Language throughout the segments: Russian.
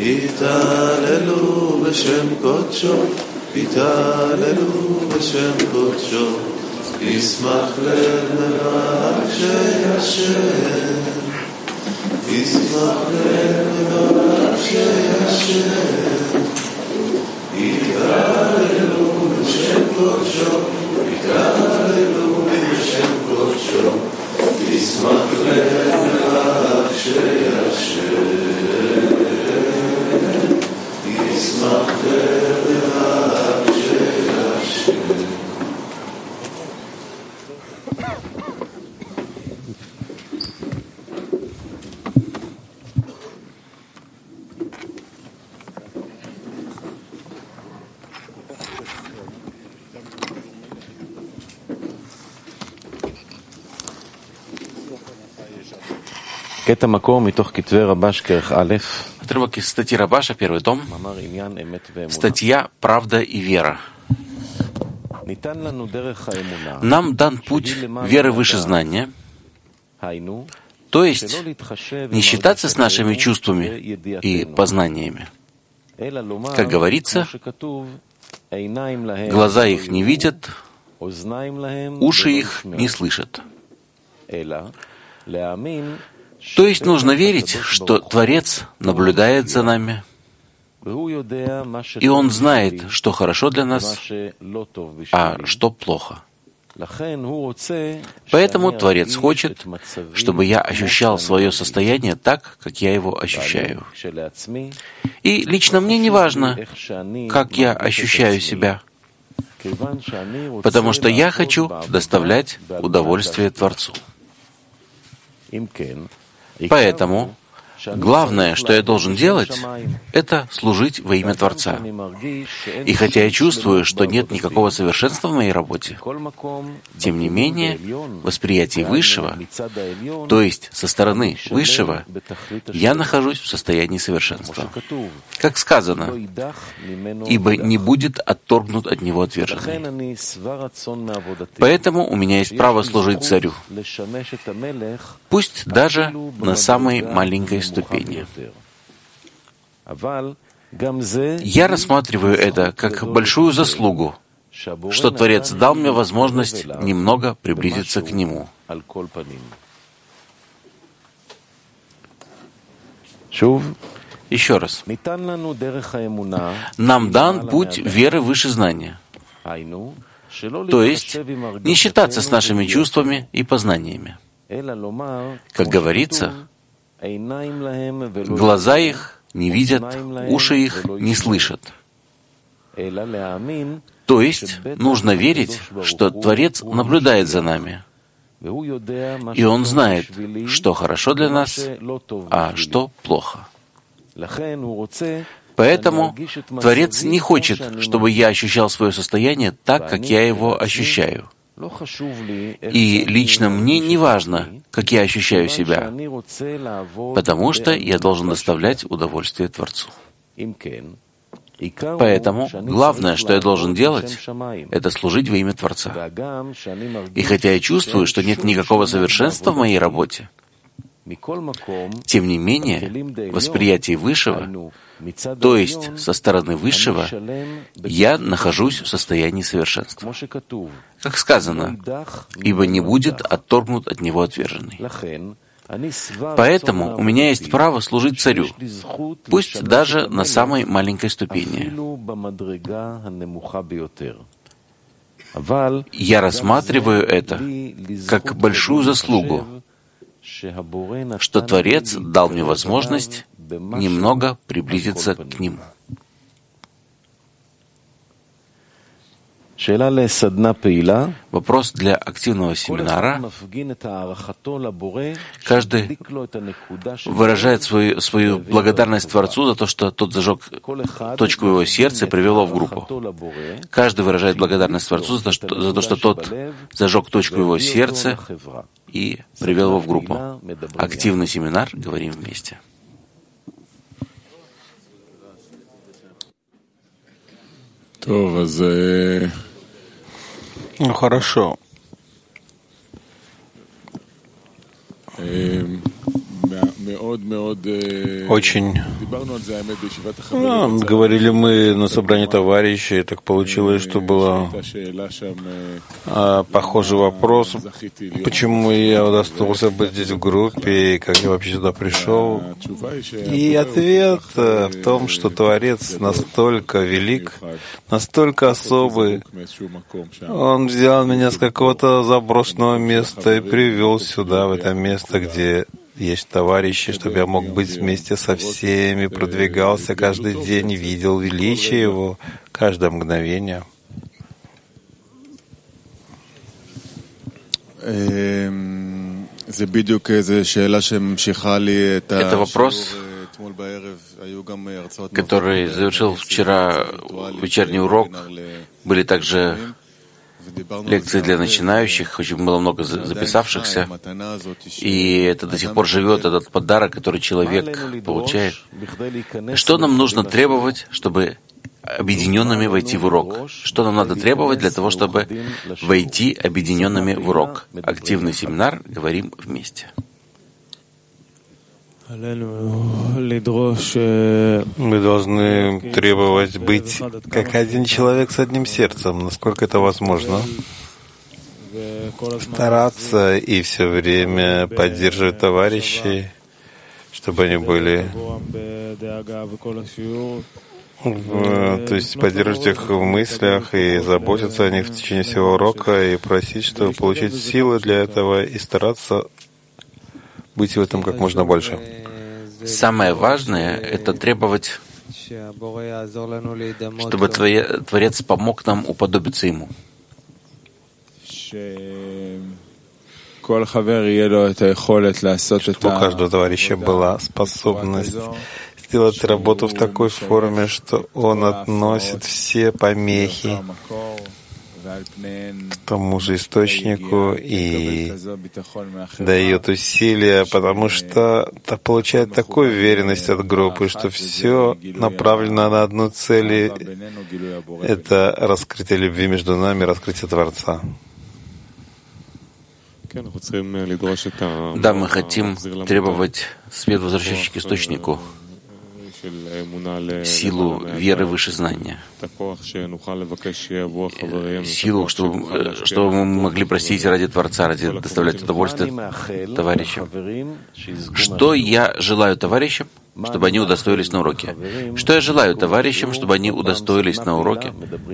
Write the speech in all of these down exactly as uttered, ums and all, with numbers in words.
התהללו בשם קודשו, התהללו בשם קודשו, ישמח לב מבקשי השם, ישמח לב מבקשי השם, התהללו בשם קודשו, התהללו בשם קודשו, ישמח לב מבקשי השם, ישמח לב מבקשי השם. קטע מקור מתוך כתבי רבש כרך א', отрывок из статьи Рабаша, первый том, статья «Правда и вера». Нам дан путь веры выше знания, то есть не считаться с нашими чувствами и познаниями. Как говорится, глаза их не видят, уши их не слышат. То есть нужно верить, что Творец наблюдает за нами, и Он знает, что хорошо для нас, а что плохо. Поэтому Творец хочет, чтобы я ощущал свое состояние так, как я его ощущаю. И лично мне не важно, как я ощущаю себя, потому что я хочу доставлять удовольствие Творцу. Поэтому главное, что я должен делать, это служить во имя Творца. И хотя я чувствую, что нет никакого совершенства в моей работе, тем не менее, восприятие Высшего, то есть со стороны Высшего, я нахожусь в состоянии совершенства. Как сказано, ибо не будет отторгнут от него отверженный. Поэтому у меня есть право служить царю, пусть даже на самой маленькой ступени. Я рассматриваю это как большую заслугу, что Творец дал мне возможность немного приблизиться к Нему. Еще раз. Нам дан путь веры выше знания, то есть не считаться с нашими чувствами и познаниями. Как говорится, глаза их не видят, уши их не слышат. То есть нужно верить, что Творец наблюдает за нами, и Он знает, что хорошо для нас, а что плохо. Поэтому Творец не хочет, чтобы я ощущал свое состояние так, как я его ощущаю. И лично мне не важно, как я ощущаю себя, потому что я должен доставлять удовольствие Творцу. Поэтому главное, что я должен делать, это служить во имя Творца. И хотя я чувствую, что нет никакого совершенства в моей работе, тем не менее, восприятие Высшего, то есть со стороны Высшего, я нахожусь в состоянии совершенства. Как сказано, ибо не будет отторгнут от него отверженный. Поэтому у меня есть право служить царю, пусть даже на самой маленькой ступени. Я рассматриваю это как большую заслугу, что Творец дал мне возможность немного приблизиться к Нему. Вопрос для активного семинара. Каждый выражает свою, свою благодарность Творцу за то, что тот зажег точку его сердца и привел его в группу. Каждый выражает благодарность Творцу за то, что, за то, что тот зажег точку его сердца и привел его в группу. Активный семинар. Говорим вместе. Ну, хорошо. Очень, ну, говорили мы на собрании товарищей, так получилось, что был а, похожий вопрос, почему я удостоился быть здесь в группе, и как я вообще сюда пришел. И ответ в том, что Творец настолько велик, настолько особый. Он взял меня с какого-то заброшенного места и привел сюда, в это место, где есть товарищи, чтобы я мог быть вместе со всеми, продвигался каждый день, видел величие Его каждое мгновение. Это вопрос, который завершил вчера вечерний урок. Были также лекции для начинающих, очень было много записавшихся, и это до сих пор живет, этот подарок, который человек получает. Что нам нужно требовать, чтобы объединенными войти в урок? Что нам надо требовать для того, чтобы войти объединенными в урок? Активный семинар, говорим вместе. Мы должны требовать быть как один человек с одним сердцем, насколько это возможно. Стараться и все время поддерживать товарищей, чтобы они были, в, то есть поддерживать их в мыслях и заботиться о них в течение всего урока и просить, чтобы получить силы для этого и стараться быть в этом как можно больше. Самое важное — это требовать, чтобы Творец помог нам уподобиться Ему. Чтобы у каждого товарища была способность сделать работу в такой форме, что он относит все помехи к тому же источнику и дает усилия, потому что это получает такую уверенность от группы, что все направлено на одну цель, и это раскрытие любви между нами, раскрытие Творца. Да, мы хотим требовать свет, возвращающий к источнику, силу веры выше знания, силу, чтобы, чтобы мы могли просить ради Творца, ради доставлять удовольствие товарищам. Что я желаю товарищам, чтобы они удостоились на уроке? Что я желаю товарищам, чтобы они удостоились на уроке?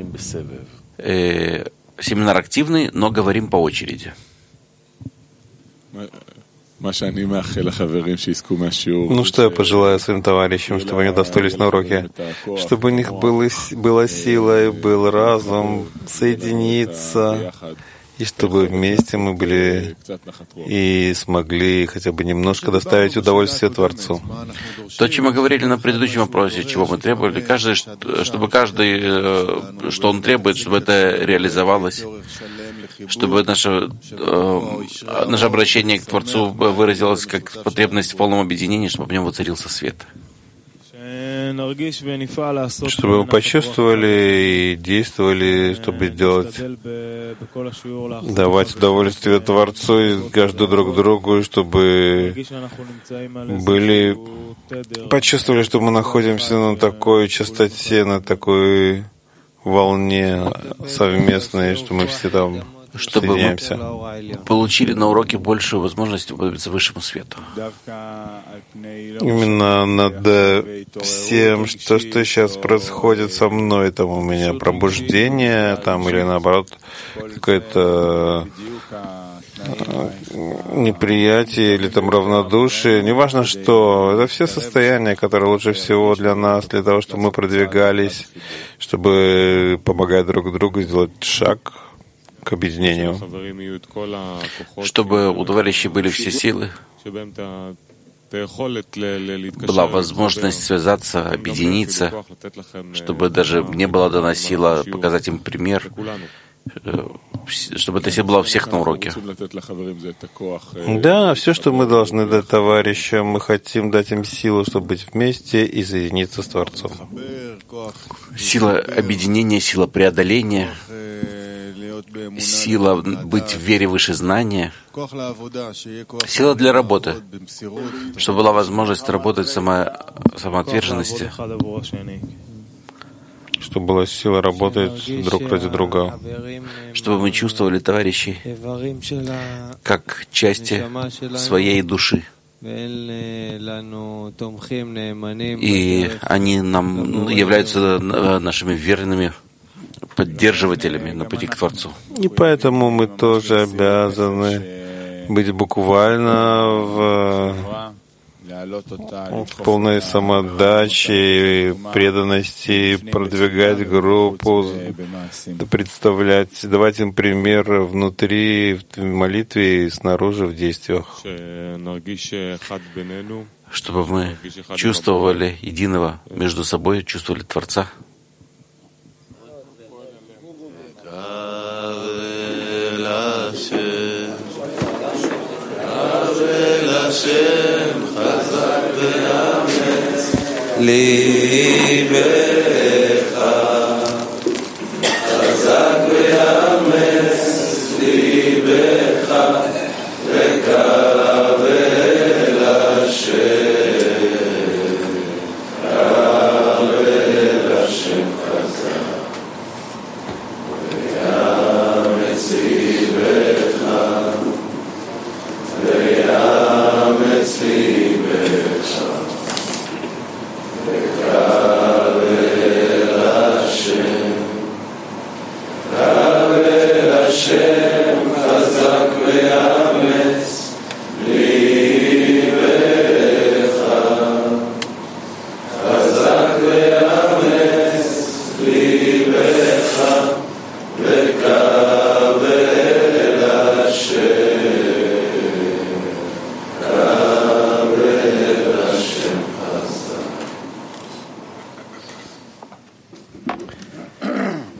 Э, семинар активный, но говорим по очереди. Ну, что я пожелаю своим товарищам, чтобы они удостоились на уроке? Чтобы у них было, была сила и был разум соединиться, и чтобы вместе мы были и смогли хотя бы немножко доставить удовольствие Творцу. То, о чем мы говорили на предыдущем вопросе, чего мы требовали, каждый, чтобы каждый, что он требует, чтобы это реализовалось, чтобы наше, наше обращение к Творцу выразилось как потребность в полном объединении, чтобы в нем воцарился свет. Чтобы вы почувствовали и действовали, чтобы делать, давать удовольствие Творцу и каждому друг другу, и чтобы были, почувствовали, что мы находимся на такой частоте, на такой волне совместной, что мы все там чтобы мы получили на уроке большую возможность уподобиться высшему свету. Именно над всем, что, что сейчас происходит со мной, там у меня пробуждение, там или наоборот какое-то неприятие или там равнодушие, неважно что, это все состояния, которые лучше всего для нас, для того, чтобы мы продвигались, чтобы помогать друг другу сделать шаг к объединению. Чтобы у товарищей были все силы, была возможность связаться, объединиться, чтобы даже мне была дана сила показать им пример, чтобы эта сила была у всех на уроке. Да, все, что мы должны дать товарищам, мы хотим дать им силу, чтобы быть вместе и соединиться с Творцом. Сила объединения, сила преодоления, сила быть в вере выше знания, сила для работы, чтобы была возможность работать в само, самоотверженности, чтобы была сила работать друг ради друга, чтобы мы чувствовали товарищей как части своей души. И они нам являются нашими верными поддерживателями на пути к Творцу. И поэтому мы тоже обязаны быть буквально в, в полной самоотдаче, преданности, продвигать группу, представлять, давать им пример внутри, в молитве и снаружи в действиях. Чтобы мы чувствовали единого между собой, чувствовали Творца. ליבך חזק ואמץ, ליבך וקרב אל השם, קרב אל השם חזק ויאמץ ליבך ויאמץ ליבך וקרב אל השם, קרב אל השם